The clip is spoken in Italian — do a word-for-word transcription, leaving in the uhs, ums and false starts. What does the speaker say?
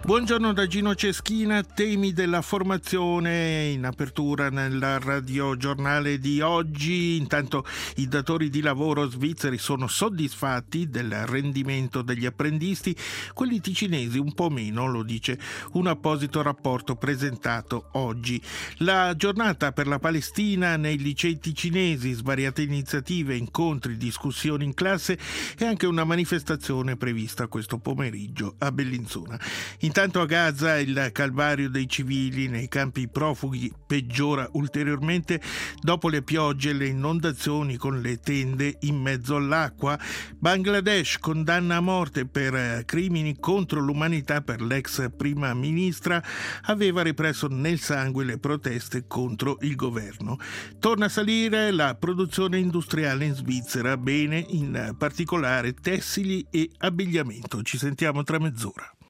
Buongiorno da Gino Ceschina, temi della formazione in apertura nel radiogiornale di oggi. Intanto i datori di lavoro svizzeri sono soddisfatti del rendimento degli apprendisti, quelli ticinesi un po' meno, lo dice un apposito rapporto presentato oggi. La giornata per la Palestina nei licei ticinesi, svariate iniziative, incontri, discussioni in classe e anche una manifestazione prevista questo pomeriggio a Bellinzona. Intanto a Gaza il calvario dei civili nei campi profughi peggiora ulteriormente dopo le piogge e le inondazioni con le tende in mezzo all'acqua. Bangladesh condanna a morte per crimini contro l'umanità per l'ex prima ministra, aveva represso nel sangue le proteste contro il governo. Torna a salire la produzione industriale in Svizzera, bene in particolare tessili e abbigliamento. Ci sentiamo tra mezz'ora.